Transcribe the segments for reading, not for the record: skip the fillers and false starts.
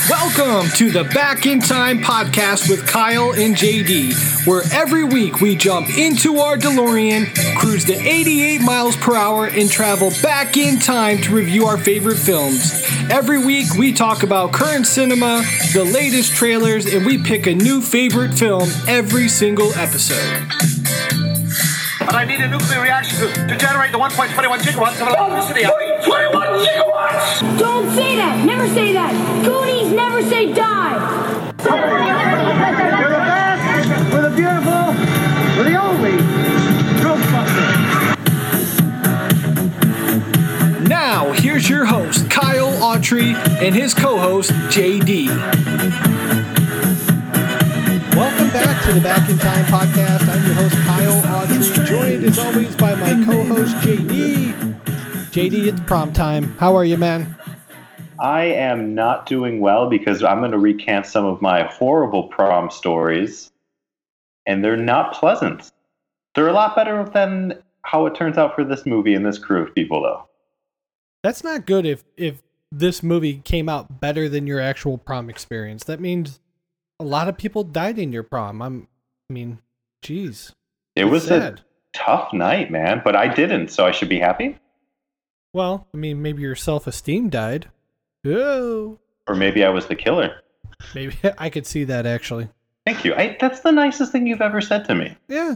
Welcome to the Back in Time podcast with Kyle and JD, where every week we jump into our DeLorean, cruise to 88 miles per hour, and travel back in time to review our favorite films. Every week we talk about current cinema, the latest trailers, and we pick a new favorite film every single episode. But I need a nuclear reaction to generate the 1.21 gigawatts of electricity. 21 gigawatts! Don't say that! Never say that! Goonies never say die! We're the best, we're the beautiful, we're the only Ghostbusters. Now, here's your host, Kyle Autry, and his co-host, JD. Welcome back to the Back in Time podcast. I'm your host, Kyle Autry, joined as always by my co-host, JD. JD, it's prom time. How are you, man? I am not doing well because I'm going to recant some of my horrible prom stories, and they're not pleasant. They're a lot better than how it turns out for this movie and this crew of people, though. That's not good if this movie came out better than your actual prom experience. That means a lot of people died in your prom. Geez. It was sad. A tough night, man, but I didn't, so I should be happy? Well, maybe your self-esteem died. Oh. Or maybe I was the killer. Maybe I could see that, actually. Thank you. That's the nicest thing you've ever said to me. Yeah.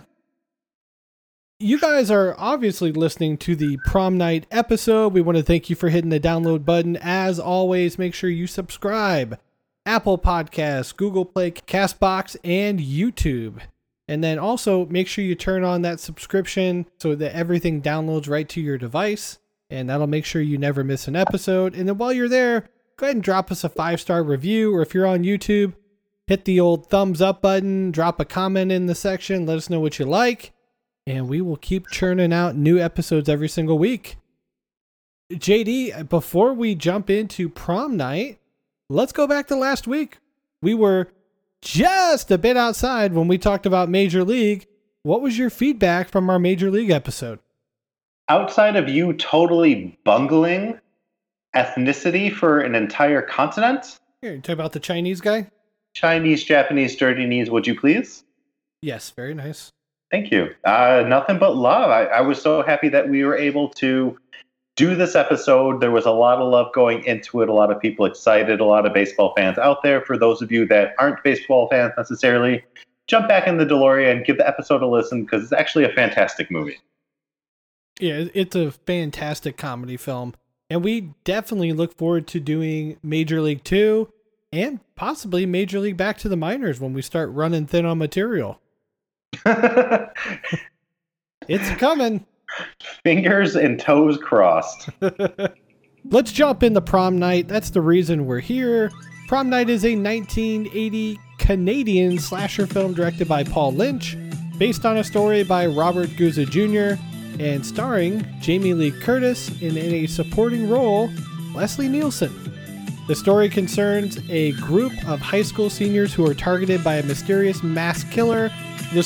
You guys are obviously listening to the prom night episode. We want to thank you for hitting the download button. As always, make sure you subscribe. Apple Podcasts, Google Play, CastBox, and YouTube. And then also make sure you turn on that subscription so that everything downloads right to your device. And that'll make sure you never miss an episode. And then while you're there, go ahead and drop us a 5-star review. Or if you're on YouTube, hit the old thumbs up button, drop a comment in the section, let us know what you like. And we will keep churning out new episodes every single week. JD, before we jump into prom night, let's go back to last week. We were just a bit outside when we talked about Major League. What was your feedback from our Major League episode? Outside of you totally bungling ethnicity for an entire continent? Here, you talk about the Chinese guy? Chinese, Japanese, dirty knees, would you please? Yes, very nice. Thank you. Nothing but love. I was so happy that we were able to do this episode. There was a lot of love going into it, a lot of people excited, a lot of baseball fans out there. For those of you that aren't baseball fans necessarily, jump back in the DeLorean and give the episode a listen because it's actually a fantastic movie. Yeah, it's a fantastic comedy film. And we definitely look forward to doing Major League 2 and possibly Major League Back to the Minors when we start running thin on material. It's coming. Fingers and toes crossed. Let's jump in the prom night. That's the reason we're here. Prom Night is a 1980 Canadian slasher film directed by Paul Lynch, based on a story by Robert Guza Jr., and starring Jamie Lee Curtis in a supporting role, Leslie Nielsen. The story concerns a group of high school seniors who are targeted by a mysterious mass killer who's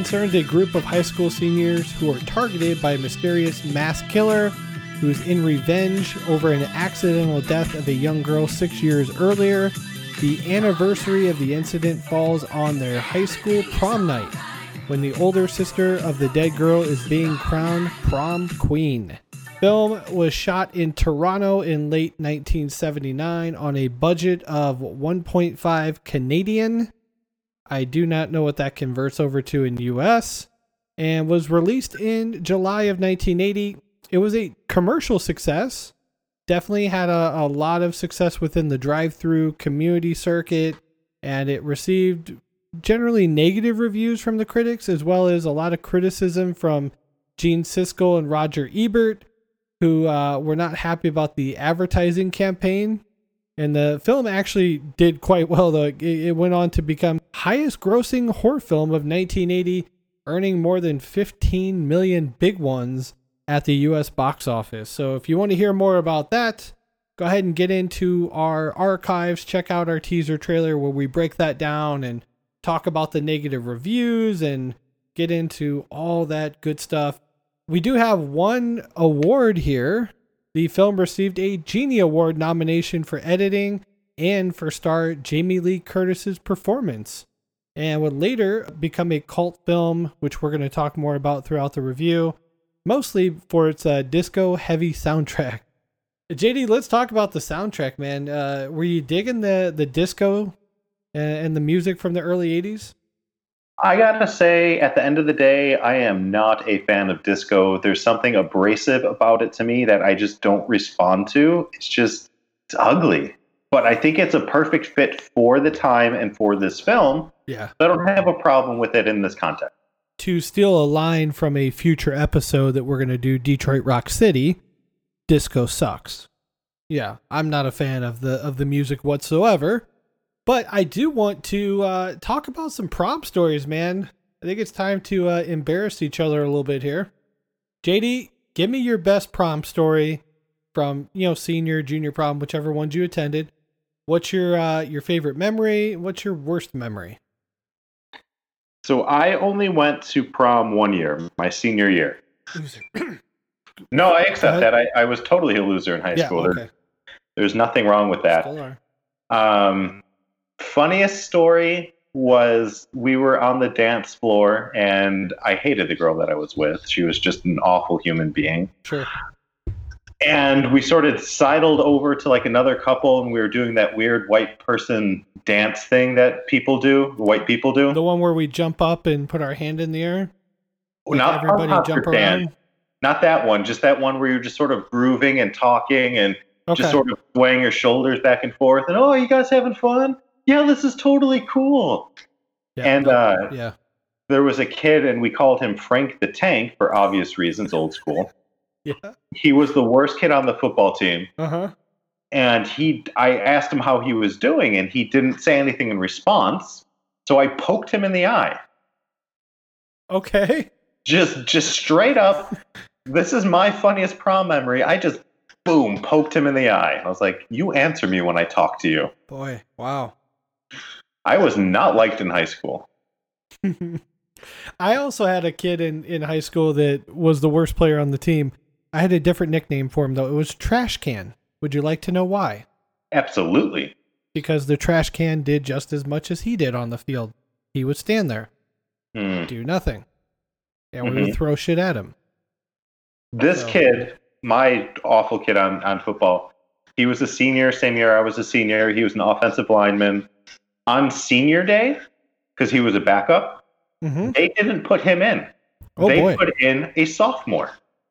in revenge over an accidental death of a young girl 6 years earlier. The anniversary of the incident falls on their high school prom night, when the older sister of the dead girl is being crowned prom queen. Film was shot in Toronto in late 1979 on a budget of 1.5 Canadian. I do not know what that converts over to in US, and was released in July of 1980. It was a commercial success. Definitely had a lot of success within the drive-through community circuit, and it received generally negative reviews from the critics, as well as a lot of criticism from Gene Siskel and Roger Ebert, who were not happy about the advertising campaign. And the film actually did quite well, though. It went on to become highest grossing horror film of 1980, earning more than 15 million big ones at the US box office. So if you want to hear more about that, go ahead and get into our archives, check out our teaser trailer where we break that down and talk about the negative reviews and get into all that good stuff. We do have one award here. The film received a Genie Award nomination for editing and for star Jamie Lee Curtis's performance, and would later become a cult film, which we're going to talk more about throughout the review, mostly for its disco-heavy soundtrack. JD, let's talk about the soundtrack, man. Were you digging the disco and the music from the early 80s? I gotta say, at the end of the day, I am not a fan of disco. There's something abrasive about it to me that I just don't respond to. It's ugly. But I think it's a perfect fit for the time and for this film. Yeah. I don't have a problem with it in this context. To steal a line from a future episode that we're going to do, Detroit Rock City, disco sucks. Yeah, I'm not a fan of the music whatsoever. But I do want to talk about some prom stories, man. I think it's time to embarrass each other a little bit here. JD, give me your best prom story from, senior, junior prom, whichever ones you attended. What's your favorite memory? What's your worst memory? So I only went to prom one year, my senior year. No, I accept that. I was totally a loser in high school. Okay. There's nothing wrong with that. Still are. Funniest story was we were on the dance floor and I hated the girl that I was with. She was just an awful human being. Sure. And we sort of sidled over to like another couple and we were doing that weird white person dance thing that white people do. The one where we jump up and put our hand in the air? Not everybody jump around? Not that one. Just that one where you're just sort of grooving and talking and just sort of swaying your shoulders back and forth. And, oh, you guys having fun? Yeah, this is totally cool. Yeah, and there was a kid, and we called him Frank the Tank for obvious reasons, old school. Yeah. He was the worst kid on the football team. Uh-huh. And I asked him how he was doing, and he didn't say anything in response. So I poked him in the eye. Okay. Just straight up. This is my funniest prom memory. I just, boom, poked him in the eye. I was like, you answer me when I talk to you. Boy, wow. I was not liked in high school. I also had a kid in high school that was the worst player on the team. I had a different nickname for him, though. It was Trash Can. Would you like to know why? Absolutely. Because the trash can did just as much as he did on the field. He would stand there, do nothing, and we would throw shit at him. This kid, my awful kid on football, he was a senior, same year I was a senior. He was an offensive lineman. On senior day, because he was a backup, they didn't put him in. They put in a sophomore.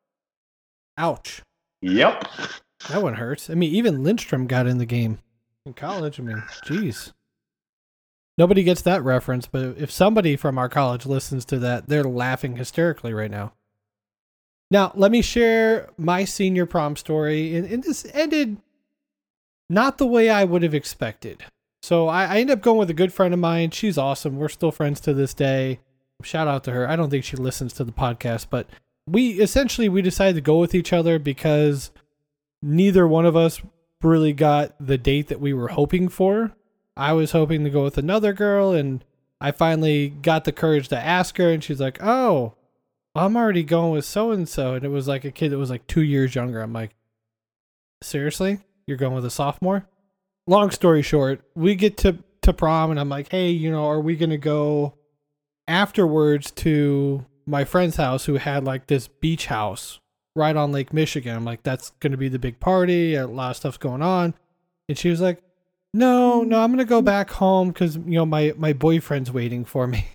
Ouch. Yep. That one hurts. I mean, even Lindstrom got in the game in college. I mean, geez. Nobody gets that reference, but if somebody from our college listens to that, they're laughing hysterically right now. Now, let me share my senior prom story. And this ended not the way I would have expected. So I ended up going with a good friend of mine. She's awesome. We're still friends to this day. Shout out to her. I don't think she listens to the podcast, but we decided to go with each other because neither one of us really got the date that we were hoping for. I was hoping to go with another girl, and I finally got the courage to ask her, and she's like, oh, I'm already going with so-and-so. And it was like a kid that was like 2 years younger. I'm like, seriously? You're going with a sophomore? Long story short, we get to prom, and I'm like, hey, are we going to go afterwards to my friend's house who had like this beach house right on Lake Michigan? I'm like, that's going to be the big party. A lot of stuff's going on. And she was like, no, I'm going to go back home because, my boyfriend's waiting for me.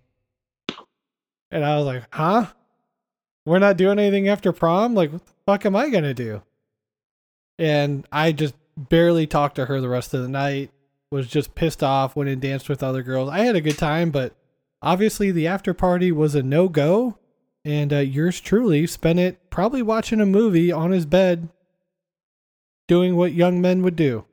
And I was like, huh? We're not doing anything after prom? Like, what the fuck am I going to do? And I just barely talked to her the rest of the night, was just pissed off, went and danced with other girls. I had a good time, but obviously the after party was a no-go. And yours truly spent it probably watching a movie on his bed, doing what young men would do.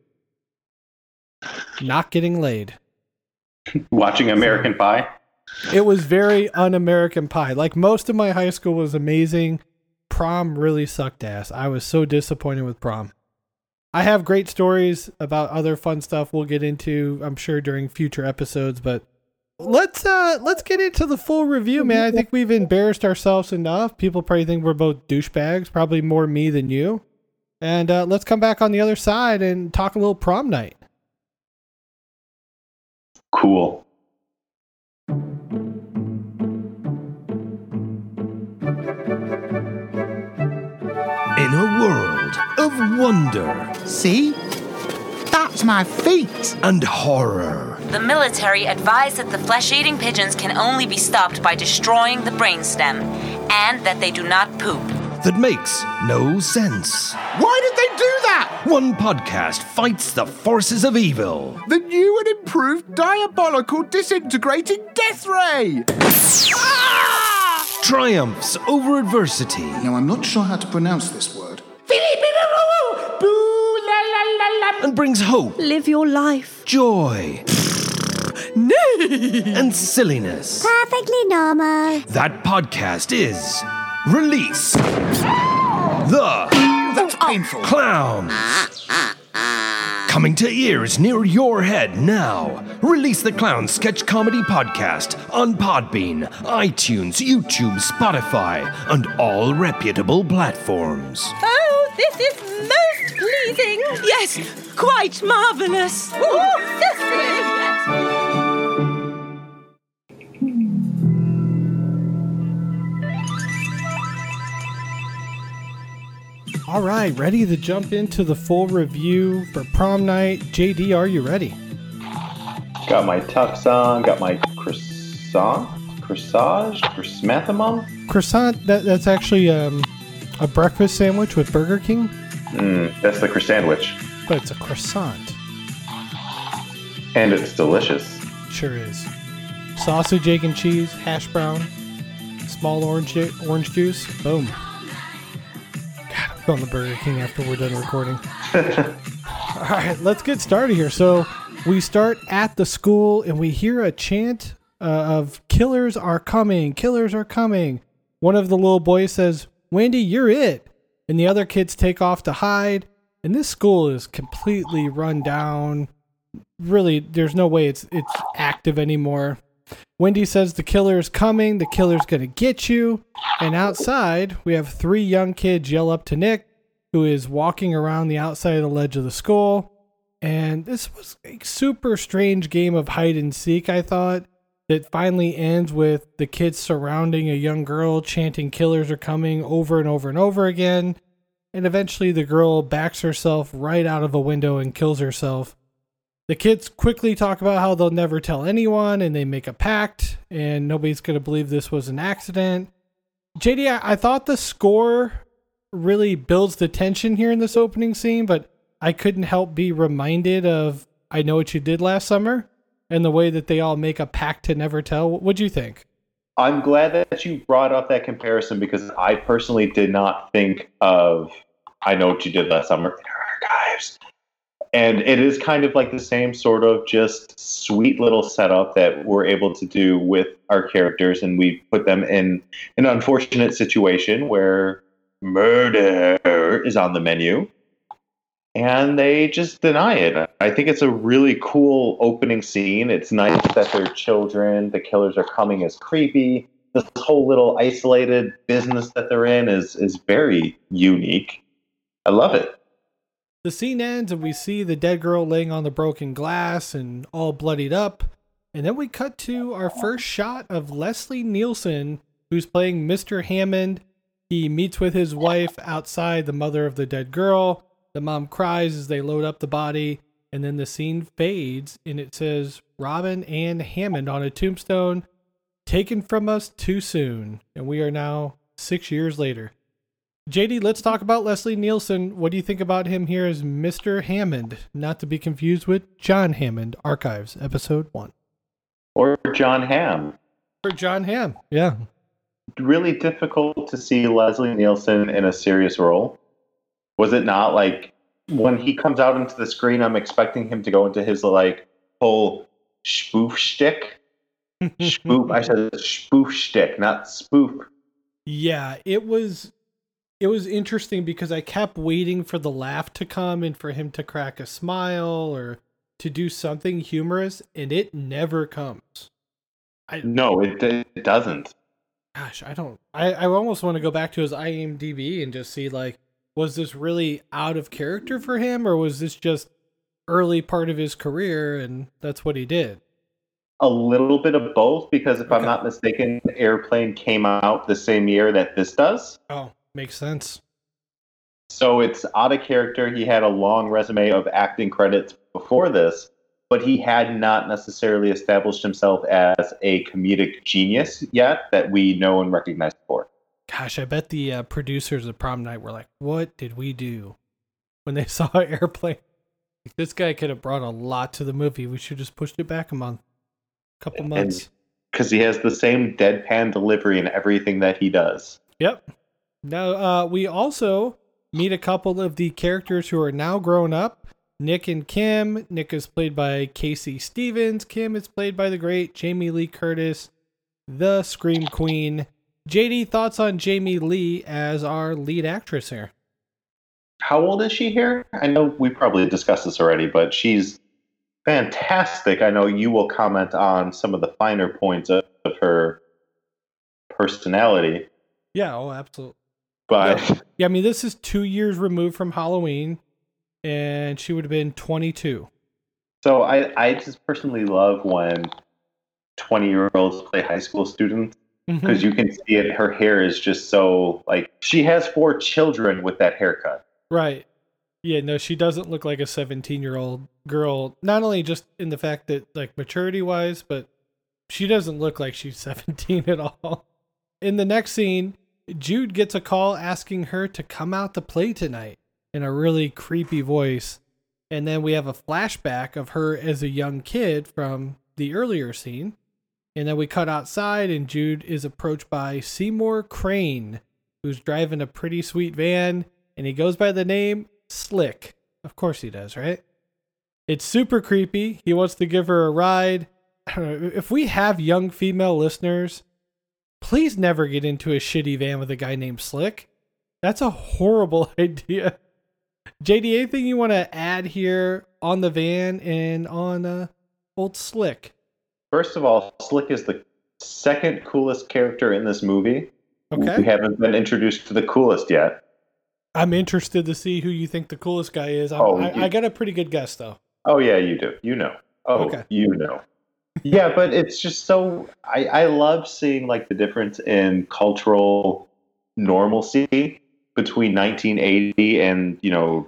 Not getting laid. Watching American Pie? It was very un-American Pie. Like, most of my high school was amazing. Prom really sucked ass. I was so disappointed with prom. I have great stories about other fun stuff we'll get into, I'm sure, during future episodes, but let's get into the full review, man. I think we've embarrassed ourselves enough. People probably think we're both douchebags, probably more me than you. And let's come back on the other side and talk a little prom night. Cool. In a world of wonder. See? That's my feet. And horror. The military advise that the flesh-eating pigeons can only be stopped by destroying the brainstem, and that they do not poop. That makes no sense. Why did they do that? One podcast fights the forces of evil. The new and improved diabolical disintegrating death ray. Triumphs over adversity. Now, I'm not sure how to pronounce this word. And brings hope. Live your life. Joy. And silliness. Perfectly normal. That podcast is Release the That's painful. Clowns. Coming to ears near your head now. Release the Clowns sketch comedy podcast on Podbean, iTunes, YouTube, Spotify, and all reputable platforms. Oh, this is most pleasing. Yes, quite marvelous. All right, ready to jump into the full review for prom night. JD, are you ready? Got my tux on, got my corsage, Croissant, that's actually a breakfast sandwich with Burger King. That's the sandwich. But it's a croissant. And it's delicious. Sure is. Sausage, egg, and cheese, hash brown, small orange juice. Boom. God, I'm going to Burger King after we're done recording. All right, let's get started here. So we start at the school and we hear a chant of "Killers are coming, killers are coming." One of the little boys says, "Wendy, you're it." And the other kids take off to hide. And this school is completely run down. Really, there's no way it's active anymore. Wendy says the killer's coming. The killer's going to get you. And outside, we have 3 young kids yell up to Nick, who is walking around the outside of the ledge of the school. And this was a super strange game of hide and seek, I thought, that finally ends with the kids surrounding a young girl chanting "Killers are coming" over and over and over again. And eventually the girl backs herself right out of a window and kills herself. The kids quickly talk about how they'll never tell anyone, and they make a pact, and nobody's going to believe this was an accident. JD, I thought the score really builds the tension here in this opening scene, but I couldn't help be reminded of I Know What You Did Last Summer and the way that they all make a pact to never tell. What'd you think? I'm glad that you brought up that comparison because I personally did not think of I Know What You Did Last Summer in our archives. And it is kind of like the same sort of just sweet little setup that we're able to do with our characters. And we put them in an unfortunate situation where murder is on the menu. And they just deny it. I think it's a really cool opening scene. It's nice that they're children. The killers are coming is creepy. This whole little isolated business that they're in is very unique. I love it. The scene ends and we see the dead girl laying on the broken glass and all bloodied up. And then we cut to our first shot of Leslie Nielsen, who's playing Mr. Hammond. He meets with his wife outside, the mother of the dead girl. The mom cries as they load up the body. And then the scene fades and it says Robin Ann Hammond on a tombstone, taken from us too soon. And we are now 6 years later. JD, let's talk about Leslie Nielsen. What do you think about him here as Mr. Hammond? Not to be confused with John Hammond, Archives, Episode 1. Or John Hamm. Or John Hamm, yeah. Really difficult to see Leslie Nielsen in a serious role. Was it not? Like, when he comes out into the screen, I'm expecting him to go into his, like, whole spoof shtick. Spoof, I said spoof shtick, not spoof. Yeah, it was interesting because I kept waiting for the laugh to come and for him to crack a smile or to do something humorous, and it never comes. No, it doesn't. Gosh, I almost want to go back to his IMDb and just see, like, was this really out of character for him, or was this just early part of his career and that's what he did? a little bit of both, because if I'm not mistaken, Airplane came out the same year that this does. Oh, makes sense. So it's out of character. He had a long resume of acting credits before this, but he had not necessarily established himself as a comedic genius yet that we know and recognize for. Gosh, I bet the producers of Prom Night were like, what did we do? When they saw Airplane. This guy could have brought a lot to the movie. We should just pushed it back a couple months. Because he has the same deadpan delivery in everything that he does. Yep. Now, we also meet a couple of the characters who are now grown up. Nick and Kim. Nick is played by Casey Stevens. Kim is played by the great Jamie Lee Curtis, the Scream Queen. JD, thoughts on Jamie Lee as our lead actress here? How old is she here? I know we probably discussed this already, but she's fantastic. I know you will comment on some of the finer points of her personality. Yeah, oh, absolutely. But yeah, I mean, this is 2 years removed from Halloween, and she would have been 22. So I just personally love when 20-year-olds play high school students, because you can see it. Her hair is just so, like, she has 4 children with that haircut. Right. Yeah, no, she doesn't look like a 17-year-old girl, not only just in the fact that, like, maturity-wise, but she doesn't look like she's 17 at all. In the next scene, Jude gets a call asking her to come out to play tonight in a really creepy voice. And then we have a flashback of her as a young kid from the earlier scene. And then we cut outside and Jude is approached by Seymour Crane, who's driving a pretty sweet van. And he goes by the name Slick. Of course he does, right? It's super creepy. He wants to give her a ride. I don't know, if we have young female listeners, please never get into a shitty van with a guy named Slick. That's a horrible idea. JD, anything you want to add here on the van and on old Slick? First of all, Slick is the second coolest character in this movie. Okay. We haven't been introduced to the coolest yet. I'm interested to see who you think the coolest guy is. I got a pretty good guess, though. Oh, yeah, you do. You know. Oh, okay. You know. Yeah, but it's just so... I love seeing, like, the difference in cultural normalcy between 1980 and,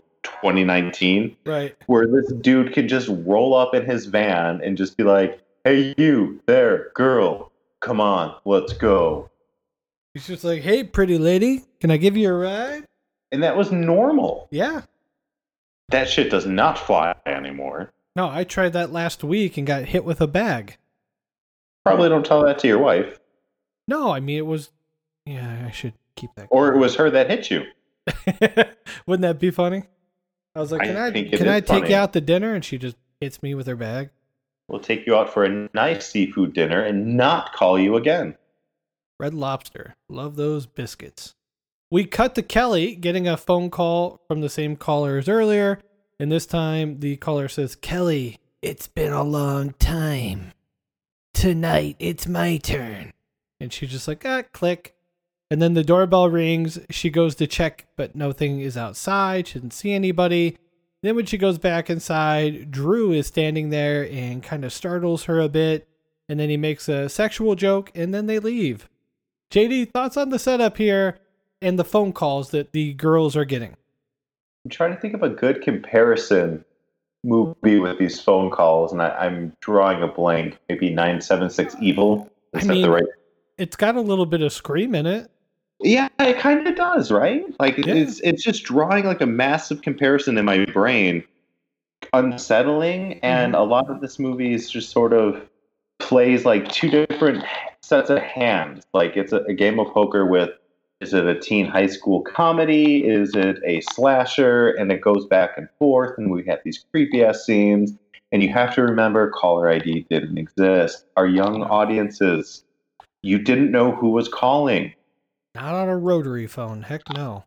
2019. Right. Where this dude can just roll up in his van and just be like, hey, you there, girl, come on, let's go. He's just like, hey, pretty lady, can I give you a ride? And that was normal. Yeah. That shit does not fly anymore. No, I tried that last week and got hit with a bag. Probably don't tell that to your wife. No, I mean, it was... Yeah, I should keep that. Or it was her that hit you. Wouldn't that be funny? I was like, can I take you out to dinner? And she just hits me with her bag. We'll take you out for a nice seafood dinner and not call you again. Red Lobster. Love those biscuits. We cut to Kelly getting a phone call from the same caller as earlier. And this time the caller says, Kelly, it's been a long time. Tonight it's my turn. And she's just like, click. And then the doorbell rings. She goes to check, but nothing is outside. She doesn't see anybody. Then when she goes back inside, Drew is standing there and kind of startles her a bit. And then he makes a sexual joke and then they leave. JD, thoughts on the setup here and the phone calls that the girls are getting? I'm trying to think of a good comparison movie with these phone calls, and I'm drawing a blank. Maybe 976 Evil. Is that the right? It's got a little bit of Scream in it. Yeah, it kind of does, right? Like it's just drawing like a massive comparison in my brain. Unsettling, and a lot of this movie is just sort of plays like two different sets of hands. Like it's a game of poker with, is it a teen high school comedy? Is it a slasher? And it goes back and forth, and we have these creepy ass scenes. And you have to remember, caller ID didn't exist. Our young audiences, you didn't know who was calling. Not on a rotary phone. Heck no.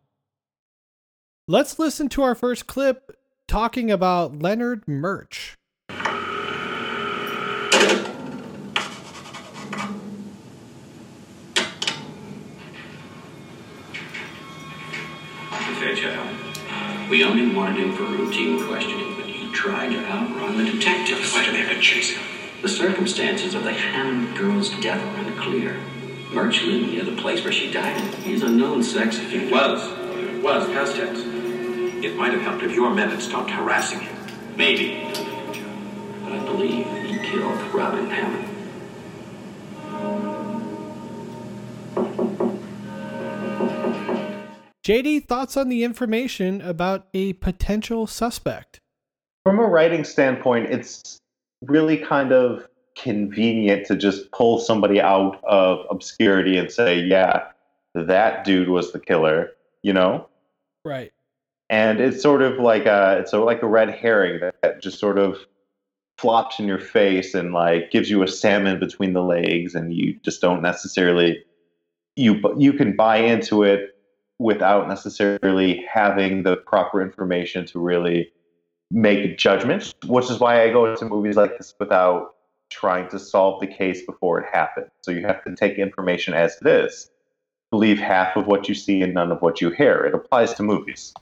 Let's listen to our first clip talking about Leonard Murch. Fairchild, we only wanted him for routine questioning, but you tried to outrun the detectives. Why do they have to chase him? The circumstances of the Hammond girl's death are unclear. Murch lived near the place where she died. He's a known sex offender. Was, past tense. It might have helped if your men had stopped harassing him. Maybe. But I believe he killed Robin Hammond. JD, thoughts on the information about a potential suspect? From a writing standpoint, it's really kind of convenient to just pull somebody out of obscurity and say, yeah, that dude was the killer, you know? Right. And it's sort of like a red herring that just sort of flops in your face and like gives you a salmon between the legs, and you just don't necessarily you can buy into it without necessarily having the proper information to really make judgments, which is why I go into movies like this without trying to solve the case before it happens. So you have to take information as it is. Believe half of what you see and none of what you hear. It applies to movies.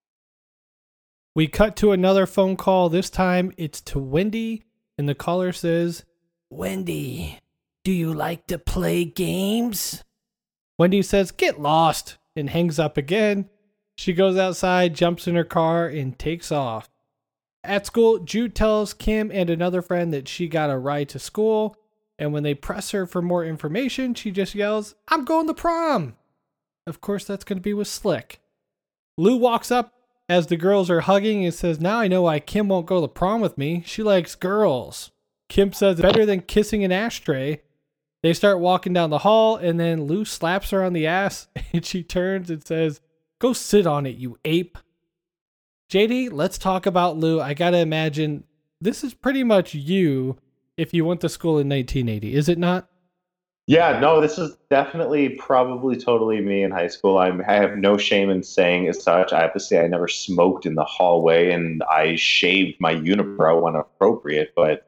We cut to another phone call. This time it's to Wendy, and the caller says, "Wendy, do you like to play games?" Wendy says, "Get lost," and hangs up again. She goes outside, jumps in her car, and takes off. At school, Jude tells Kim and another friend that she got a ride to school, and when they press her for more information, she just yells, "I'm going to prom!" Of course, that's going to be with Slick. Lou walks up as the girls are hugging and says, "Now I know why Kim won't go to prom with me. She likes girls." Kim says, "Better than kissing an ashtray." They start walking down the hall, and then Lou slaps her on the ass, and she turns and says, "Go sit on it, you ape." JD, let's talk about Lou. I gotta imagine this is pretty much you if you went to school in 1980, is it not? Yeah, no, this is definitely probably totally me in high school. I have no shame in saying as such. I have to say I never smoked in the hallway, and I shaved my unibrow when appropriate, but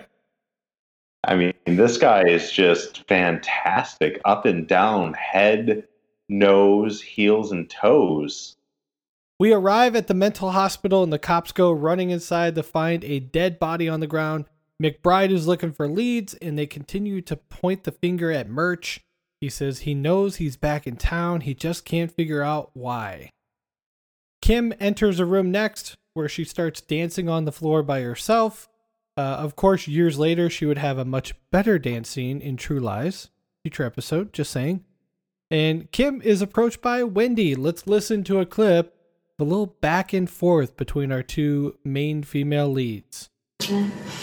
I mean, this guy is just fantastic. Up and down, head, nose, heels, and toes. We arrive at the mental hospital, and the cops go running inside to find a dead body on the ground. McBride is looking for leads, and they continue to point the finger at Murch. He says he knows he's back in town. He just can't figure out why. Kim enters a room next, where she starts dancing on the floor by herself. Of course, years later, she would have a much better dance scene in True Lies. Future episode, just saying. And Kim is approached by Wendy. Let's listen to a clip, a little back and forth between our two main female leads. As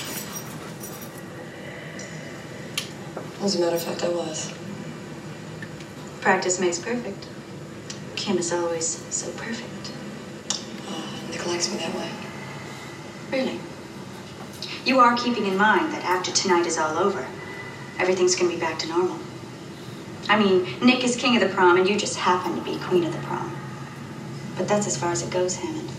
a matter of fact, I was. Practice makes perfect. Kim is always so perfect. Nick likes me that way. Really? You are keeping in mind that after tonight is all over, everything's going to be back to normal. I mean, Nick is king of the prom, and you just happen to be queen of the prom. But that's as far as it goes, Hammond.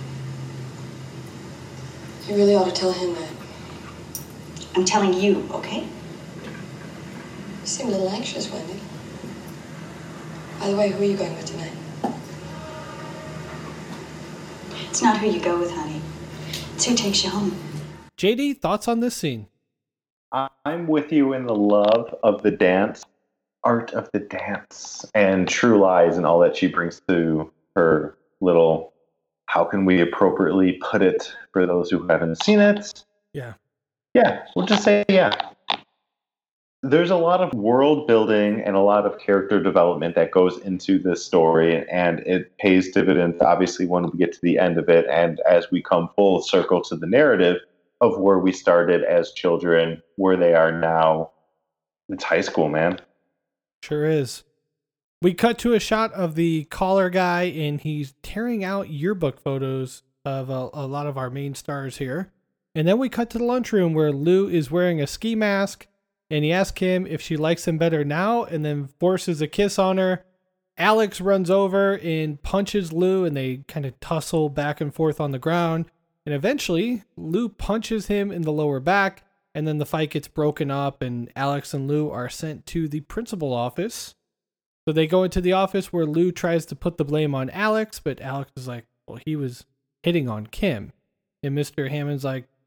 You really ought to tell him that. I'm telling you, okay? You seem a little anxious, Wendy. By the way, who are you going with tonight? It's not who you go with, honey. It's who takes you home. JD, thoughts on this scene? I'm with you in the love of the dance, art of the dance, and True Lies and all that she brings to her little, how can we appropriately put it for those who haven't seen it? Yeah, we'll just say yeah. There's a lot of world building and a lot of character development that goes into this story, and it pays dividends, obviously, when we get to the end of it, and as we come full circle to the narrative of where we started as children, where they are now. It's high school, man. Sure is. We cut to a shot of the caller guy, and he's tearing out yearbook photos of a lot of our main stars here. And then we cut to the lunchroom where Lou is wearing a ski mask, and he asks Kim if she likes him better now, and then forces a kiss on her. Alex runs over and punches Lou, and they kind of tussle back and forth on the ground. And eventually, Lou punches him in the lower back, and then the fight gets broken up, and Alex and Lou are sent to the principal office. So they go into the office where Lou tries to put the blame on Alex, but Alex is like, well, he was hitting on Kim. And Mr. Hammond's like,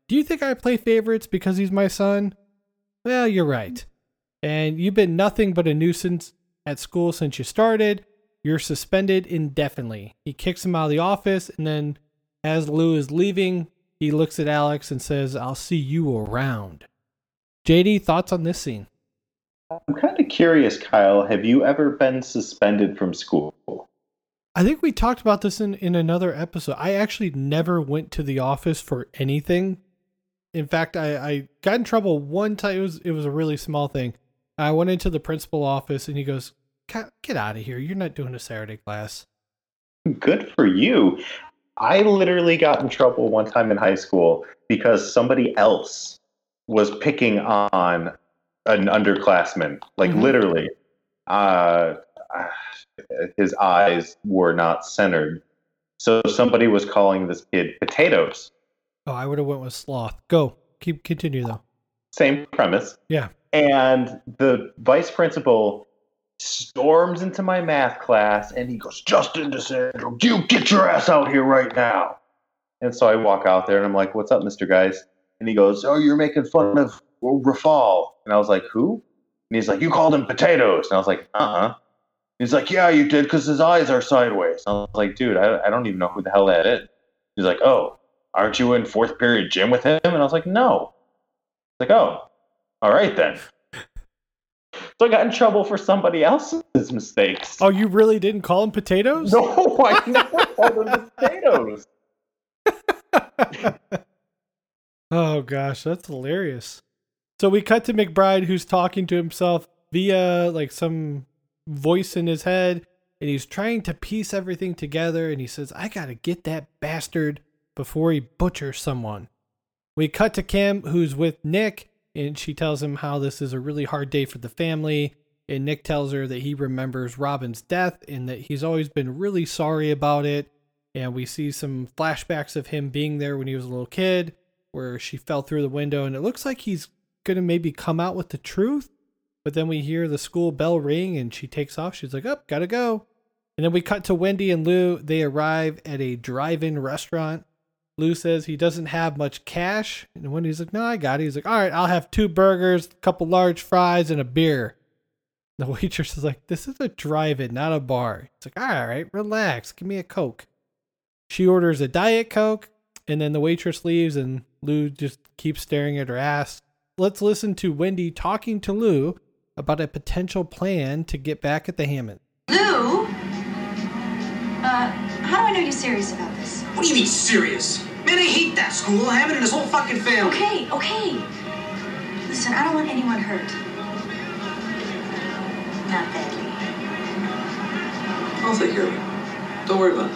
do you think I play favorites because he's my son? Well, you're right. And you've been nothing but a nuisance at school since you started. You're suspended indefinitely. He kicks him out of the office, and then as Lou is leaving, he looks at Alex and says, I'll see you around. JD, thoughts on this scene? I'm kind of curious, Kyle. Have you ever been suspended from school? I think we talked about this in another episode. I actually never went to the office for anything. In fact, I got in trouble one time. It was a really small thing. I went into the principal office and he goes, get out of here. You're not doing a Saturday class. Good for you. I literally got in trouble one time in high school because somebody else was picking on an underclassman. Like literally, his eyes were not centered. So somebody was calling this kid potatoes. Oh, I would have went with sloth. Go. Continue though. Same premise. Yeah. And the vice principal storms into my math class and he goes, Justin DeSandro, you get your ass out here right now. And so I walk out there and I'm like, what's up, Mr. Guys? And he goes, oh, you're making fun of Rafal. And I was like, who? And he's like, you called him potatoes. And I was like, He's like, yeah, you did because his eyes are sideways. And I was like, dude, I don't even know who the hell that is. He's like, oh, aren't you in fourth period gym with him? And I was like, no. Like, oh, all right then. So I got in trouble for somebody else's mistakes. Oh, you really didn't call him potatoes? No, I never called him potatoes. Oh, gosh, that's hilarious. So we cut to McBride, who's talking to himself via like some voice in his head, and he's trying to piece everything together, and he says, I got to get that bastard before he butchers someone. We cut to Kim, who's with Nick, and she tells him how this is a really hard day for the family. And Nick tells her that he remembers Robin's death and that he's always been really sorry about it. And we see some flashbacks of him being there when he was a little kid, where she fell through the window. And it looks like he's going to maybe come out with the truth. But then we hear the school bell ring and she takes off. She's like, oh, gotta go. And then we cut to Wendy and Lou. They arrive at a drive-in restaurant. Lou says he doesn't have much cash. And Wendy's like, no, I got it. He's like, all right, I'll have 2 burgers, a couple large fries, and a beer. The waitress is like, this is a drive-in, not a bar. He's like, all right, relax. Give me a Coke. She orders a Diet Coke, and then the waitress leaves, and Lou just keeps staring at her ass. Let's listen to Wendy talking to Lou about a potential plan to get back at the Hammond. Lou? How do I know you're serious about this? What do you mean serious? Man, I hate that school. Hammond and his whole fucking family. Okay. Listen, I don't want anyone hurt. Not badly. I'll take care of it. Don't worry about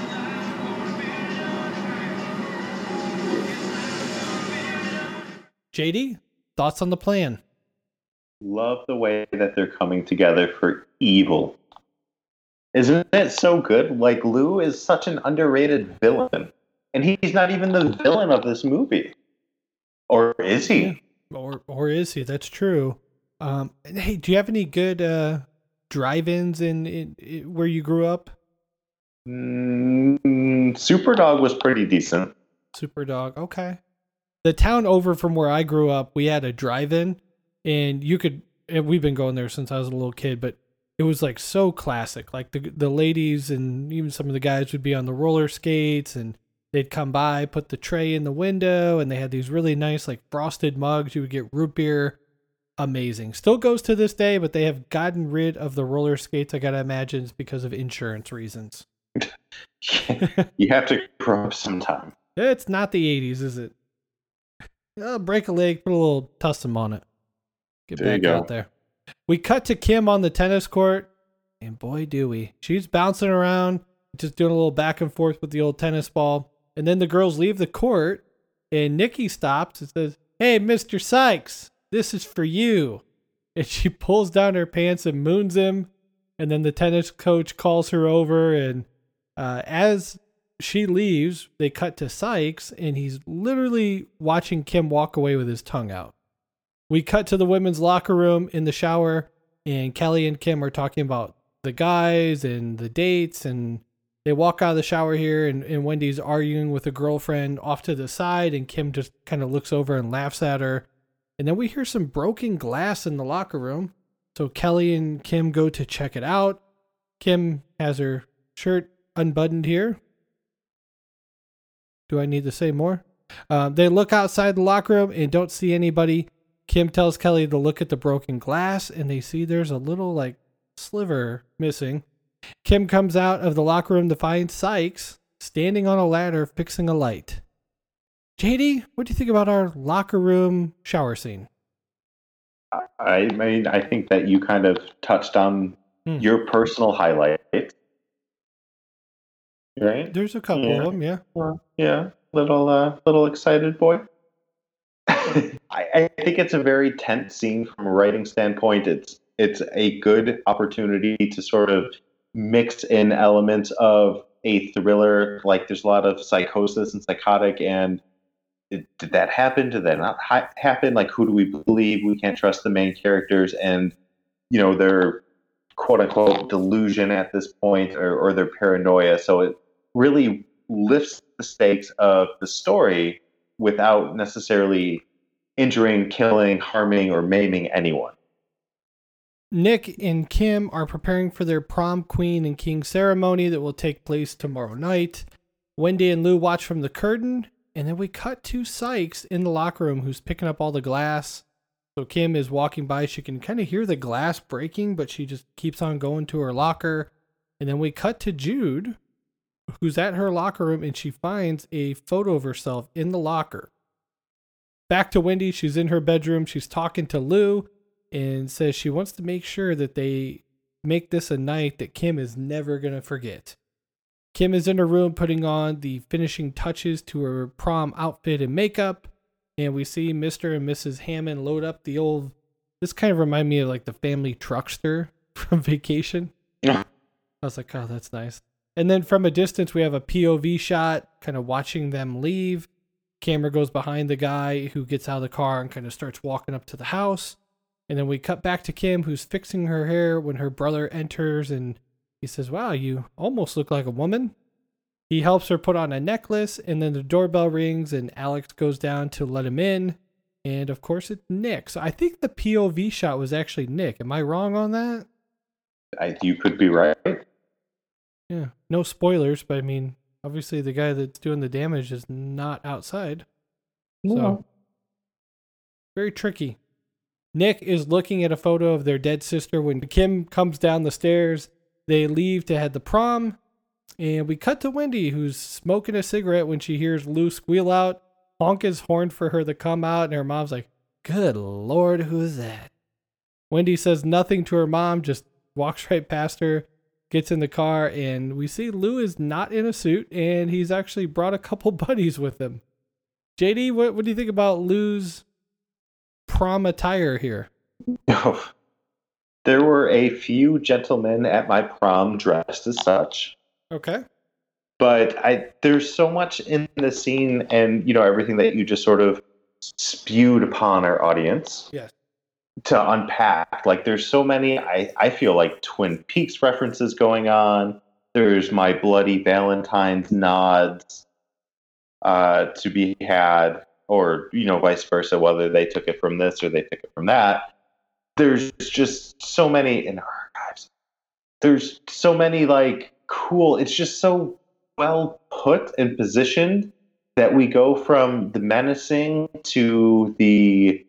it. JD, thoughts on the plan? Love the way that they're coming together for evil. Isn't it so good? Like, Lou is such an underrated villain. And he's not even the villain of this movie. Or is he? Yeah. Or is he? That's true. Hey, do you have any good drive-ins in where you grew up? Superdog was pretty decent. Superdog, okay. The town over from where I grew up, we had a drive-in, and we've been going there since I was a little kid, but it was like so classic. Like the ladies and even some of the guys would be on the roller skates, and they'd come by, put the tray in the window, and they had these really nice like frosted mugs. You would get root beer. Amazing. Still goes to this day, but they have gotten rid of the roller skates. I gotta imagine it's because of insurance reasons. You have to grow up sometime. It's not the 80s, is it? Break a leg, put a little Tussin on it. Get there back out there. We cut to Kim on the tennis court, and boy, do we. She's bouncing around, just doing a little back and forth with the old tennis ball. And then the girls leave the court, and Nikki stops and says, hey, Mr. Sykes, this is for you. And she pulls down her pants and moons him. And then the tennis coach calls her over, and as she leaves, they cut to Sykes, and he's literally watching Kim walk away with his tongue out. We cut to the women's locker room in the shower, and Kelly and Kim are talking about the guys and the dates, and They walk out of the shower here, and Wendy's arguing with a girlfriend off to the side, and Kim just kind of looks over and laughs at her. And then we hear some broken glass in the locker room. So Kelly and Kim go to check it out. Kim has her shirt unbuttoned here. Do I need to say more? They look outside the locker room and don't see anybody. Kim tells Kelly to look at the broken glass, and they see there's a little like sliver missing. Kim comes out of the locker room to find Sykes standing on a ladder fixing a light. JD, what do you think about our locker room shower scene? I mean, I think that you kind of touched on your personal highlights. Right? There's a couple of them, yeah. Yeah, little excited boy. I think it's a very tense scene from a writing standpoint. It's a good opportunity to sort of mix in elements of a thriller. Like there's a lot of psychosis and psychotic, and did that happen? Did that not happen? Like, who do we believe? We can't trust the main characters, and their quote unquote delusion at this point, or their paranoia. So it really lifts the stakes of the story without necessarily injuring, killing, harming, or maiming anyone. Nick and Kim are preparing for their prom queen and king ceremony that will take place tomorrow night. Wendy and Lou watch from the curtain, and then we cut to Sykes in the locker room who's picking up all the glass. So Kim is walking by. She can kind of hear the glass breaking, but she just keeps on going to her locker. And then we cut to Jude, who's at her locker room, and she finds a photo of herself in the locker. Back to Wendy. She's in her bedroom. She's talking to Lou and says she wants to make sure that they make this a night that Kim is never going to forget. Kim is in her room putting on the finishing touches to her prom outfit and makeup. And we see Mr. and Mrs. Hammond load up the old... This kind of reminds me of like the family truckster from Vacation. Yeah. I was like, oh, that's nice. And then from a distance, we have a POV shot kind of watching them leave. Camera goes behind the guy who gets out of the car and kind of starts walking up to the house. And then we cut back to Kim, who's fixing her hair when her brother enters, and he says, wow, you almost look like a woman. He helps her put on a necklace, and then the doorbell rings, and Alex goes down to let him in. And of course, it's Nick. So I think the POV shot was actually Nick. Am I wrong on that? You could be right. Yeah, no spoilers, but I mean, obviously the guy that's doing the damage is not outside. No. So, very tricky. Nick is looking at a photo of their dead sister when Kim comes down the stairs. They leave to head to prom. And we cut to Wendy, who's smoking a cigarette when she hears Lou squeal out, honk his horn for her to come out, and her mom's like, good Lord, who is that? Wendy says nothing to her mom, just walks right past her, gets in the car, and we see Lou is not in a suit, and he's actually brought a couple buddies with him. JD, what do you think about Lou's prom attire here? Oh, there were a few gentlemen at my prom dressed as such. Okay. But there's so much in the scene and, everything that you just sort of spewed upon our audience. Yes. To unpack. Like, there's so many, I feel like Twin Peaks references going on. There's My Bloody Valentine's nods to be had, or, vice versa, whether they took it from this or they took it from that. There's just so many in our archives. There's so many, cool, it's just so well put and positioned that we go from the menacing to the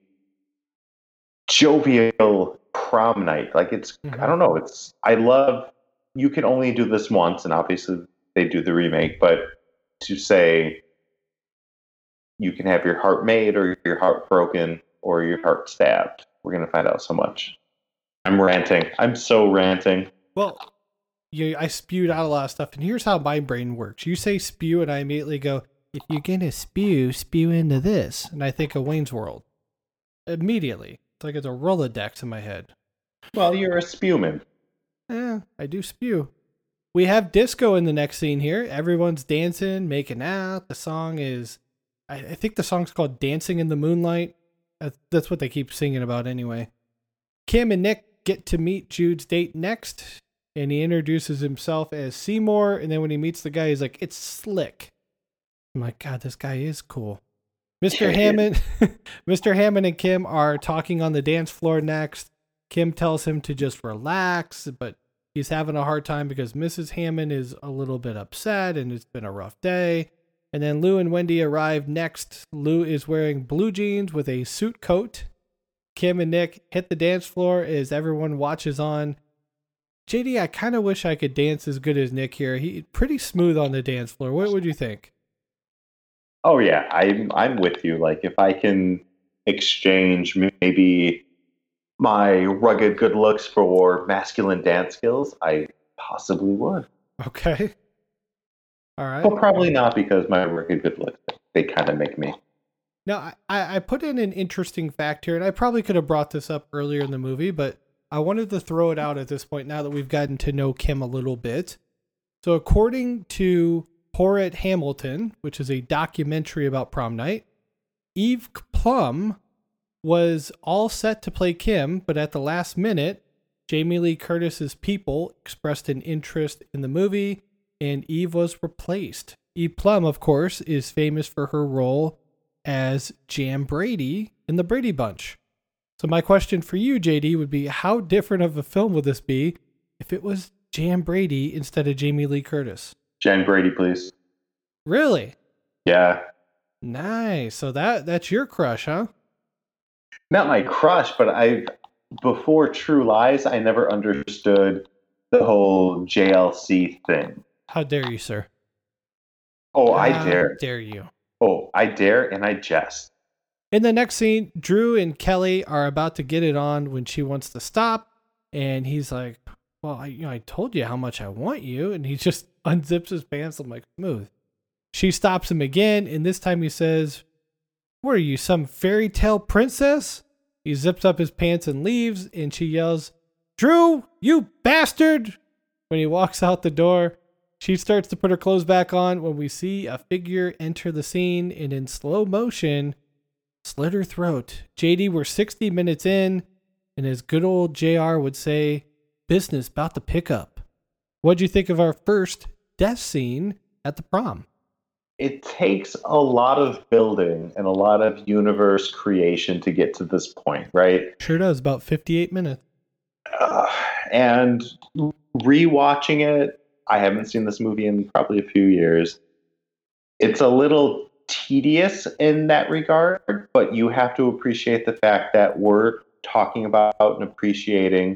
jovial prom night. Like, it's, I don't know, I love, you can only do this once, and obviously they do the remake, but to say you can have your heart made or your heart broken or your heart stabbed, we're going to find out so much. I'm ranting. I'm so ranting. Well, I spewed out a lot of stuff, and here's how my brain works. You say spew, and I immediately go, if you're going to spew into this. And I think of Wayne's World. Immediately. It's like it's a Rolodex in my head. Well, you're a spewman. Yeah, I do spew. We have disco in the next scene here. Everyone's dancing, making out. The song is, I think the song's called Dancing in the Moonlight. That's what they keep singing about anyway. Kim and Nick get to meet Jude's date next. and he introduces himself as Seymour. And then when he meets the guy, he's like, it's Slick. I'm like, God, this guy is cool. Mr. Hammond, Mr. Hammond and Kim are talking on the dance floor next. Kim tells him to just relax, but he's having a hard time because Mrs. Hammond is a little bit upset and it's been a rough day. And then Lou and Wendy arrive next. Lou is wearing blue jeans with a suit coat. Kim and Nick hit the dance floor as everyone watches on. JD, I kind of wish I could dance as good as Nick here. He's pretty smooth on the dance floor. What would you think? Oh yeah, I'm with you. Like if I can exchange maybe my rugged good looks for masculine dance skills, I possibly would. Okay. All right. But probably not because my rugged good looks, they kind of make me. Now, I put in an interesting fact here, and I probably could have brought this up earlier in the movie, but I wanted to throw it out at this point now that we've gotten to know Kim a little bit. So according to Porritt Hamilton, which is a documentary about prom night, Eve Plum was all set to play Kim, but at the last minute, Jamie Lee Curtis's people expressed an interest in the movie, and Eve was replaced. Eve Plum, of course, is famous for her role as Jan Brady in the Brady Bunch. So my question for you, JD, would be how different of a film would this be if it was Jan Brady instead of Jamie Lee Curtis? Jan Brady, please. Really? Yeah. Nice. So that's your crush, huh? Not my crush, but before True Lies, I never understood the whole JLC thing. How dare you, sir? Oh, I dare. How dare you? Oh, I dare and I jest. In the next scene, Drew and Kelly are about to get it on when she wants to stop. And he's like, well, I told you how much I want you. And he just unzips his pants. I'm like, smooth. She stops him again. And this time he says, what are you, some fairy tale princess? He zips up his pants and leaves. And she yells, Drew, you bastard. When he walks out the door, she starts to put her clothes back on when we see a figure enter the scene and in slow motion slit her throat. JD, we're 60 minutes in, and as good old JR would say, business about to pick up. What'd you think of our first death scene at the prom? It takes a lot of building and a lot of universe creation to get to this point, right? Sure does, about 58 minutes. And rewatching it, I haven't seen this movie in probably a few years. It's a little tedious in that regard, but you have to appreciate the fact that we're talking about and appreciating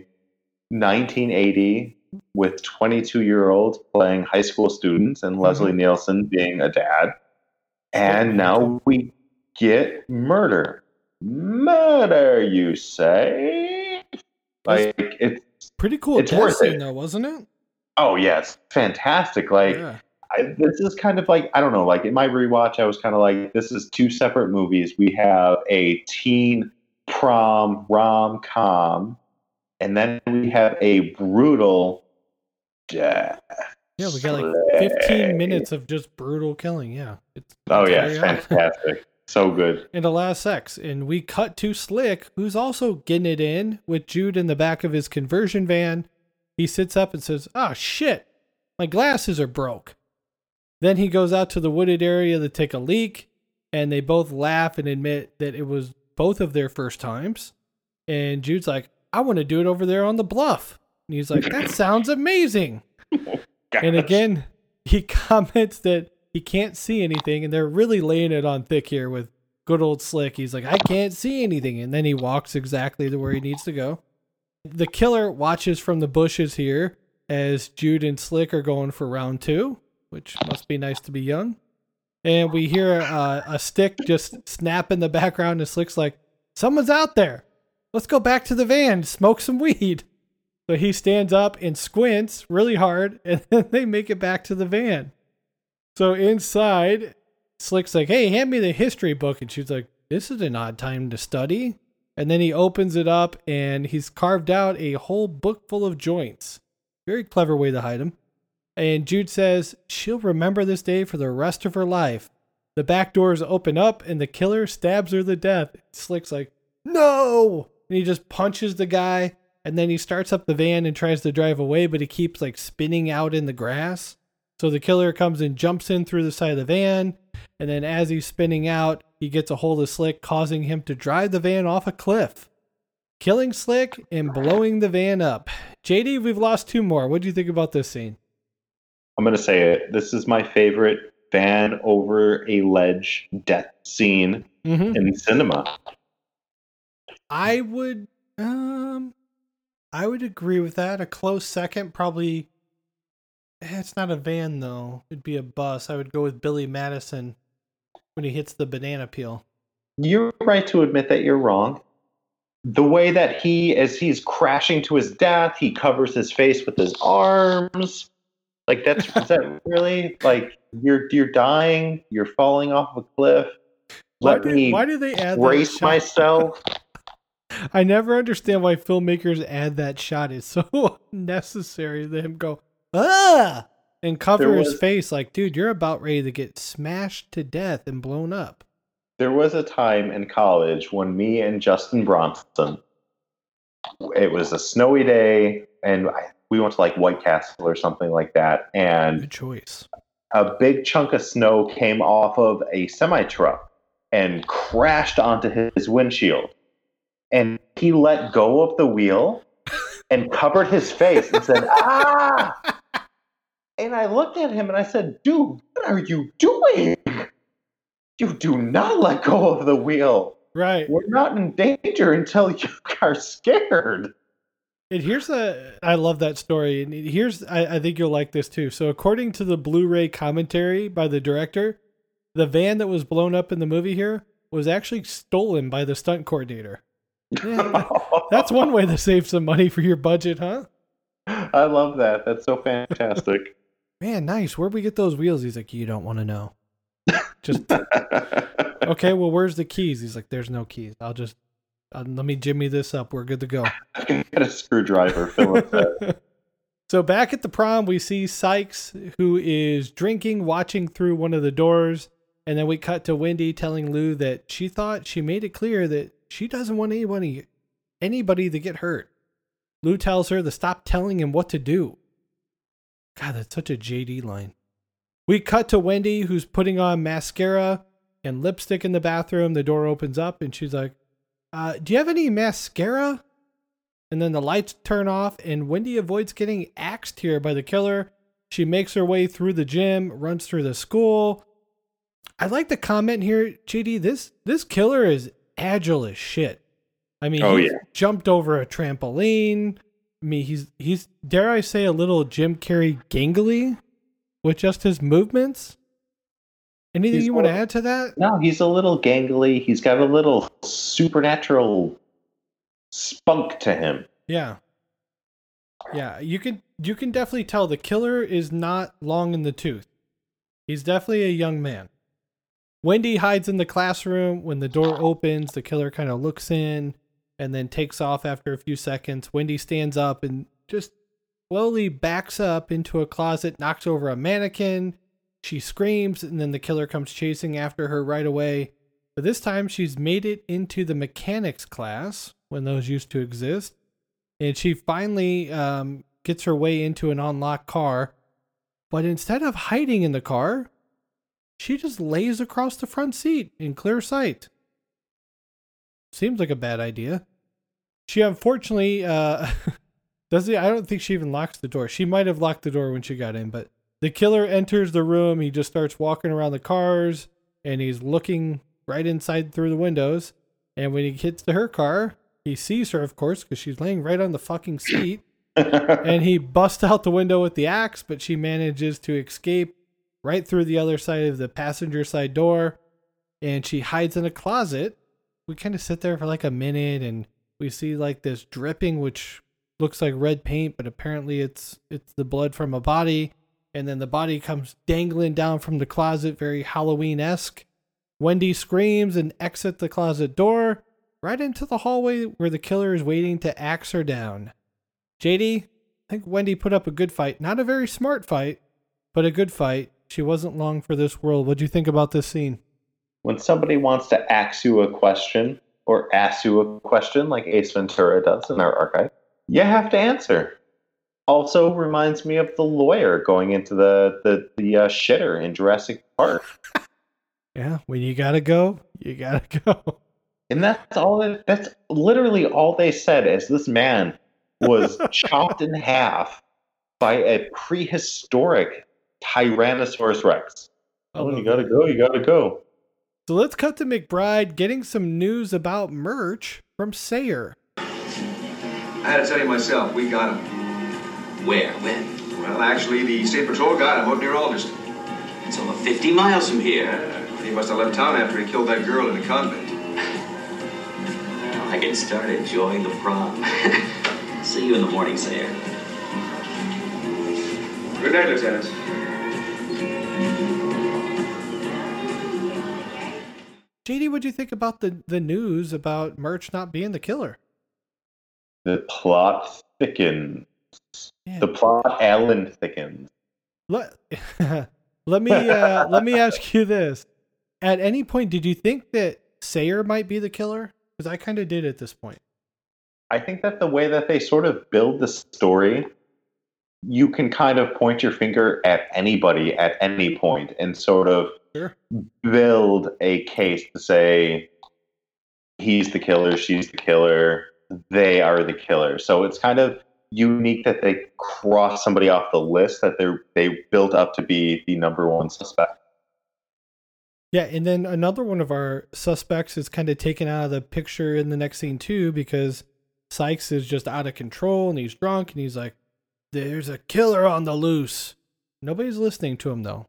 1980 with 22-year-olds playing high school students and Leslie Nielsen being a dad. And now we get murder. Murder, you say? Like, it's pretty cool. It's worth it, though, wasn't it? Oh, yes. Fantastic. Like, yeah. This is kind of like, I don't know, like in my rewatch, I was kind of like, this is two separate movies. We have a teen prom rom-com, and then we have a brutal death. Yeah, we got like 15 minutes of just brutal killing. Yeah. It's fantastic. So good. And a lot of sex. And we cut to Slick, who's also getting it in with Jude in the back of his conversion van. He sits up and says, oh, shit, my glasses are broke. Then he goes out to the wooded area to take a leak, and they both laugh and admit that it was both of their first times. And Jude's like, I want to do it over there on the bluff. And he's like, that sounds amazing. And again, he comments that he can't see anything, and they're really laying it on thick here with good old Slick. He's like, I can't see anything. And then he walks exactly to where he needs to go. The killer watches from the bushes here as Jude and Slick are going for round 2, which must be nice to be young. And we hear a stick just snap in the background, and Slick's like, someone's out there. Let's go back to the van, smoke some weed. So he stands up and squints really hard, and then they make it back to the van. So inside, Slick's like, hey, hand me the history book. And she's like, this is an odd time to study. And then he opens it up, and he's carved out a whole book full of joints. Very clever way to hide them. And Jude says she'll remember this day for the rest of her life. The back doors open up, and the killer stabs her to death. Slick's like, no! And he just punches the guy, And then he starts up the van and tries to drive away, but he keeps like spinning out in the grass. So the killer comes and jumps in through the side of the van. And then as he's spinning out, he gets a hold of Slick, causing him to drive the van off a cliff, killing Slick and blowing the van up. JD, we've lost 2 more. What do you think about this scene? I'm going to say it. This is my favorite van over a ledge death scene in cinema. I would agree with that. A close second, probably. It's not a van though. It'd be a bus. I would go with Billy Madison when he hits the banana peel. You're right to admit that you're wrong. The way that as he's crashing to his death, he covers his face with his arms. Like is that really like you're dying? You're falling off a cliff. Why do they add brace myself? I never understand why filmmakers add that shot. It's so unnecessary. Let him go and cover his face. Like, dude, you're about ready to get smashed to death and blown up. There was a time in college when me and Justin Bronson, it was a snowy day, and we went to like White Castle or something like that. And good choice. A big chunk of snow came off of a semi-truck and crashed onto his windshield. And he let go of the wheel and covered his face and said, "Ah!" And I looked at him and I said, "Dude, what are you doing? You do not let go of the wheel. Right. We're not in danger until you are scared." And I love that story. And I think you'll like this too. So according to the Blu-ray commentary by the director, the van that was blown up in the movie here was actually stolen by the stunt coordinator. Yeah, that's one way to save some money for your budget, huh? I love that. That's so fantastic. Man, nice. Where'd we get those wheels? He's like, you don't want to know. Just okay. Well, where's the keys? He's like, there's no keys. Let me jimmy this up. We're good to go. I can get a screwdriver. Philip said. So back at the prom, we see Sykes, who is drinking, watching through one of the doors, and then we cut to Wendy telling Lou that she thought she made it clear that she doesn't want anybody to get hurt. Lou tells her to stop telling him what to do. God, that's such a JD line. We cut to Wendy, who's putting on mascara and lipstick in the bathroom. The door opens up and she's like, do you have any mascara? And then the lights turn off and Wendy avoids getting axed here by the killer. She makes her way through the gym, runs through the school. I like the comment here, JD, this killer is agile as shit. I mean, he jumped over a trampoline. I mean, he's dare I say a little Jim Carrey gangly with just his movements. Anything you want to add to that? No, he's a little gangly. He's got a little supernatural spunk to him. Yeah. Yeah, you can definitely tell the killer is not long in the tooth. He's definitely a young man. Wendy hides in the classroom. When the door opens, the killer kind of looks in and then takes off after a few seconds. Wendy stands up and just slowly backs up into a closet, knocks over a mannequin. She screams, and then the killer comes chasing after her right away. But this time she's made it into the mechanics class, when those used to exist. And she finally gets her way into an unlocked car. But instead of hiding in the car, she just lays across the front seat in clear sight. Seems like a bad idea. She unfortunately I don't think she even locks the door. She might have locked the door when she got in, but the killer enters the room. He just starts walking around the cars and he's looking right inside through the windows. And when he gets to her car, he sees her, of course, because she's laying right on the fucking seat. And he busts out the window with the axe, but she manages to escape right through the other side of the passenger side door. And she hides in a closet. We kind of sit there for like a minute and we see like this dripping, which looks like red paint, but apparently it's the blood from a body. And then the body comes dangling down from the closet, very Halloween-esque. Wendy screams and exits the closet door right into the hallway where the killer is waiting to axe her down. JD, I think Wendy put up a good fight. Not a very smart fight, but a good fight. She wasn't long for this world. What'd you think about this scene? When somebody wants to ask you a question or ask you a question like Ace Ventura does in our archive, You have to answer. Also reminds me of the lawyer going into the shitter in Jurassic Park. Yeah, when you gotta go, you gotta go. And that's literally all they said, as this man was chopped in half by a prehistoric Tyrannosaurus Rex. Oh, you gotta go, you gotta go. So let's cut to McBride getting some news about merch from Sayer. I had to tell you myself, we got him. Where? When? Well, actually, the State Patrol got him out near Alderston. It's over 50 miles from here. He must have left town after he killed that girl in the convent. Well, I can start enjoying the prom. See you in the morning, Sayer. Good night, Lieutenant. JD, what'd you think about the news about Murch not being the killer? The plot thickens. Yeah. The plot Alan thickens. Let me ask you this. At any point, did you think that Sayer might be the killer? Because I kind of did at this point. I think that the way that they sort of build the story, you can kind of point your finger at anybody at any point and sort of build a case to say he's the killer, she's the killer, they are the killer. So it's kind of unique that they cross somebody off the list that they built up to be the number one suspect. Yeah, and then another one of our suspects is kind of taken out of the picture in the next scene too, because Sykes is just out of control and he's drunk and he's like, "There's a killer on the loose." Nobody's listening to him though.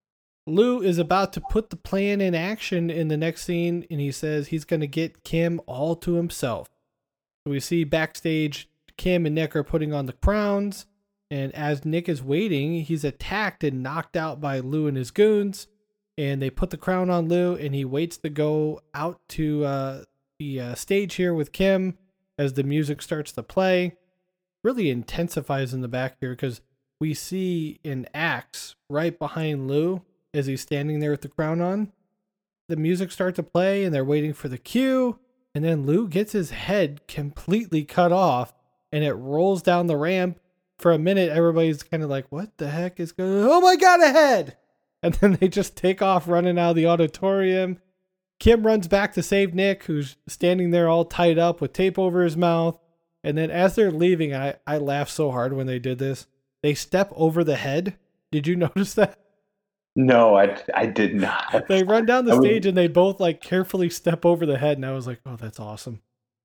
Lou is about to put the plan in action in the next scene, and he says he's going to get Kim all to himself. So we see backstage, Kim and Nick are putting on the crowns, and as Nick is waiting, he's attacked and knocked out by Lou and his goons, and they put the crown on Lou, and he waits to go out to the stage here with Kim as the music starts to play. Really intensifies in the back here because we see an axe right behind Lou as he's standing there with the crown on. The music starts to play and they're waiting for the cue, and then Lou gets his head completely cut off and it rolls down the ramp. For a minute, everybody's kind of like, what the heck is going on? Oh my God, a head! And then they just take off running out of the auditorium. Kim runs back to save Nick, who's standing there all tied up with tape over his mouth. And then as they're leaving, I laughed so hard when they did this. They step over the head. Did you notice that? No, I did not. They run down the stage and they both like carefully step over the head, and I was like, "Oh, that's awesome."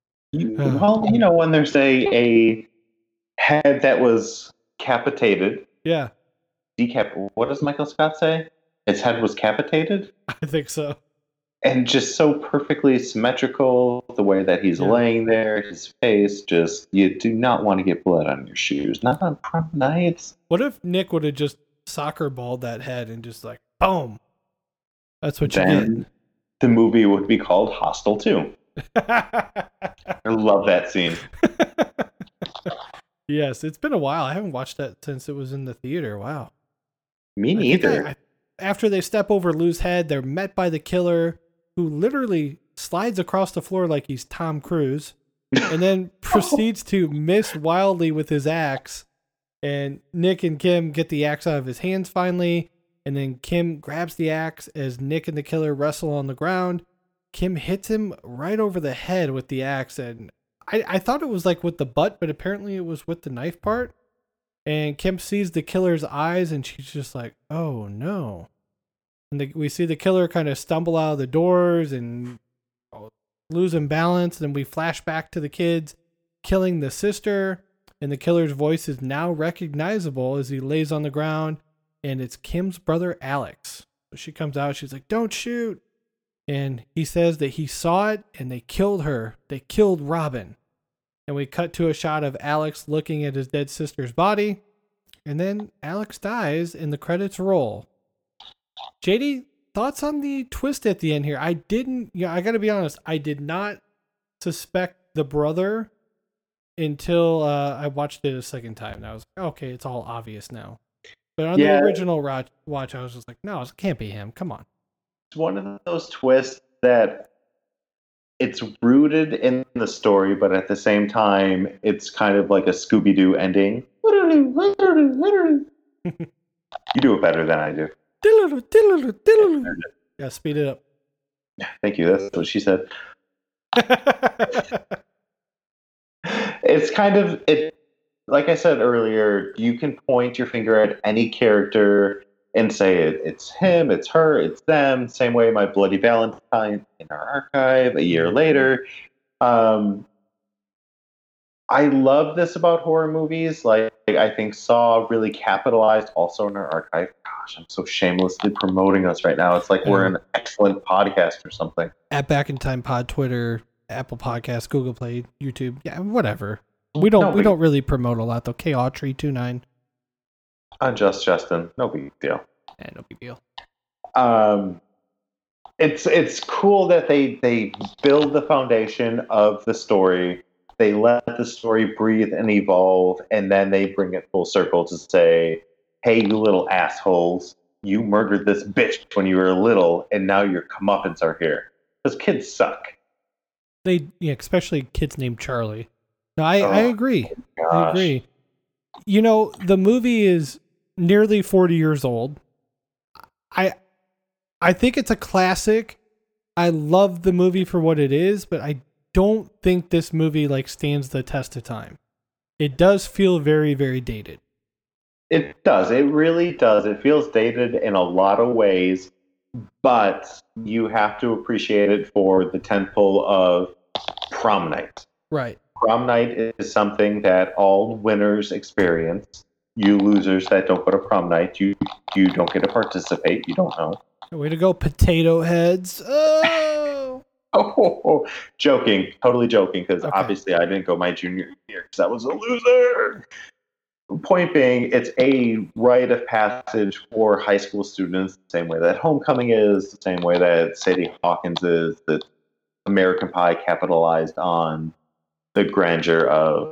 Well, when there's a head that was capitated. Yeah. What does Michael Scott say? Its head was capitated? I think so. And just so perfectly symmetrical, the way that he's laying there, his face, just, you do not want to get blood on your shoes. Not on prom nights. What if Nick would have just soccer balled that head and just like, boom. That's what you get. The movie would be called Hostel 2. I love that scene. Yes, it's been a while. I haven't watched that since it was in the theater. Wow. Me neither. After they step over Lou's head, they're met by the killer, who literally slides across the floor like he's Tom Cruise, and then proceeds to miss wildly with his axe. And Nick and Kim get the axe out of his hands finally, and then Kim grabs the axe as Nick and the killer wrestle on the ground. Kim hits him right over the head with the axe, and I thought it was like with the butt, but apparently it was with the knife part. And Kim sees the killer's eyes, and she's just like, "Oh no!" And we see the killer kind of stumble out of the doors and losing balance. And we flash back to the kids killing the sister, and the killer's voice is now recognizable as he lays on the ground, and it's Kim's brother Alex. So she comes out, she's like, "Don't shoot!" And he says that he saw it, and they killed her. They killed Robin. And we cut to a shot of Alex looking at his dead sister's body. And then Alex dies and the credits roll. JD, thoughts on the twist at the end here? I gotta be honest, I did not suspect the brother until I watched it a second time. And I was like, okay, it's all obvious now. But on the original watch, I was just like, no, it can't be him. Come on. It's one of those twists that it's rooted in the story, but at the same time, it's kind of like a Scooby-Doo ending. You do it better than I do. Yeah, speed it up. Thank you. That's what she said. It's kind of it. Like I said earlier, you can point your finger at any character and say it's him, it's her, it's them. Same way My Bloody Valentine in our archive a year later. I love this about horror movies. Like, I think Saw really capitalized also in our archive. Gosh, I'm so shamelessly promoting us right now. It's like we're an excellent podcast or something. At Back in Time Pod, Twitter, Apple Podcasts, Google Play, YouTube. Yeah, whatever. We don't really promote a lot though. K-Autry29. Unjust Justin. No big deal. Yeah, no big deal. It's cool that they build the foundation of the story. They let the story breathe and evolve, and then they bring it full circle to say, hey, you little assholes, you murdered this bitch when you were little, and now your comeuppance are here. Those kids suck. Especially kids named Charlie. No, I agree. I agree. You know, the movie is nearly 40 years old. I think it's a classic. I love the movie for what it is, but I don't think this movie stands the test of time. It does feel very, very dated. It does. It really does. It feels dated in a lot of ways, but you have to appreciate it for the tentpole of prom night. Right. Prom night is something that all winners experience. You losers that don't go to prom night, you don't get to participate. You don't know. Way to go, potato heads. Oh, joking. Totally joking, because obviously I didn't go my junior year because I was a loser. Point being, it's a rite of passage for high school students, the same way that homecoming is, the same way that Sadie Hawkins is, that American Pie capitalized on the grandeur of,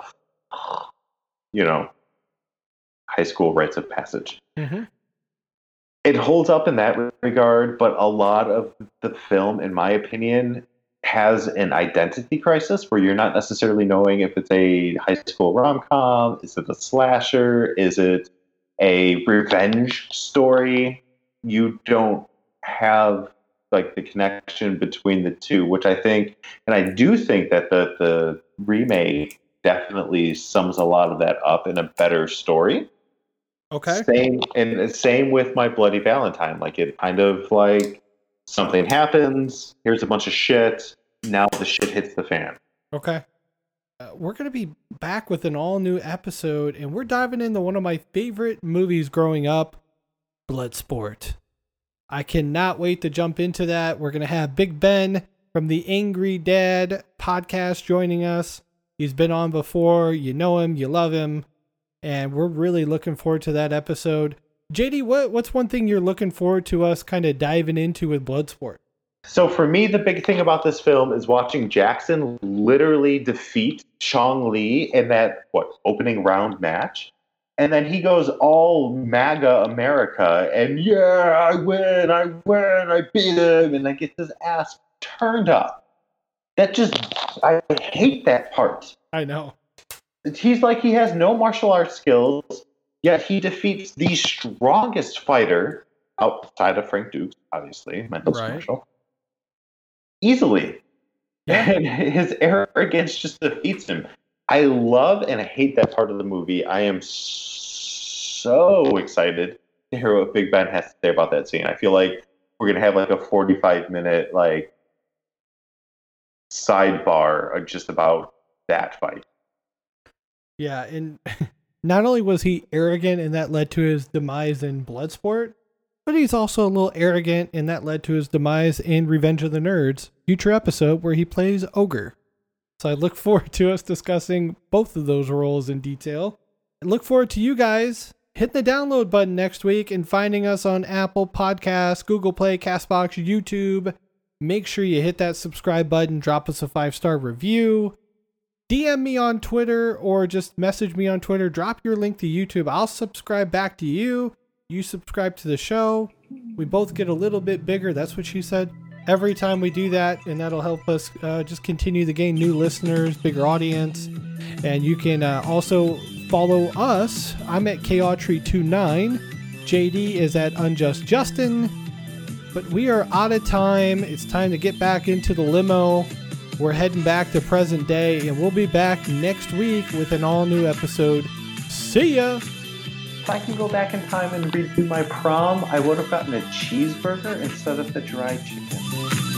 high school rites of passage. Mm-hmm. It holds up in that regard, but a lot of the film, in my opinion, has an identity crisis where you're not necessarily knowing if it's a high school rom-com, is it a slasher, is it a revenge story? You don't have the connection between the two, which I think, and I do think that the remake definitely sums a lot of that up in a better story. Okay. Same with My Bloody Valentine. It kind of something happens, here's a bunch of shit, now the shit hits the fan. Okay. We're going to be back with an all-new episode, and we're diving into one of my favorite movies growing up, Bloodsport. I cannot wait to jump into that. We're going to have Big Ben from the Angry Dad podcast joining us. He's been on before. You know him. You love him. And we're really looking forward to that episode. JD, what's one thing you're looking forward to us kind of diving into with Bloodsport? So for me, the big thing about this film is watching Jackson literally defeat Chong Li in that, opening round match. And then he goes all MAGA America and, I win, I beat him, and gets his ass turned up. I hate that part. I know. He's he has no martial arts skills, yet he defeats the strongest fighter outside of Frank Dukes, obviously, mental commercial, easily. Yeah. And his arrogance just defeats him. I love and I hate that part of the movie. I am so excited to hear what Big Ben has to say about that scene. I feel like we're going to have a 45-minute sidebar just about that fight. Yeah, and not only was he arrogant and that led to his demise in Bloodsport, but he's also a little arrogant and that led to his demise in Revenge of the Nerds, future episode where he plays Ogre. So I look forward to us discussing both of those roles in detail. I look forward to you guys hitting the download button next week and finding us on Apple Podcasts, Google Play, CastBox, YouTube. Make sure you hit that subscribe button, drop us a 5-star review. DM me on Twitter or just message me on Twitter. Drop your link to YouTube. I'll subscribe back to you. You subscribe to the show. We both get a little bit bigger. That's what she said. every time we do that, and that'll help us just continue to gain new listeners, bigger audience. And you can also follow us. I'm at Chautry29. JD is at Unjust Justin. But we are out of time. It's time to get back into the limo. We're heading back to present day, and we'll be back next week with an all-new episode. See ya! If I can go back in time and redo my prom, I would have gotten a cheeseburger instead of the dried chicken.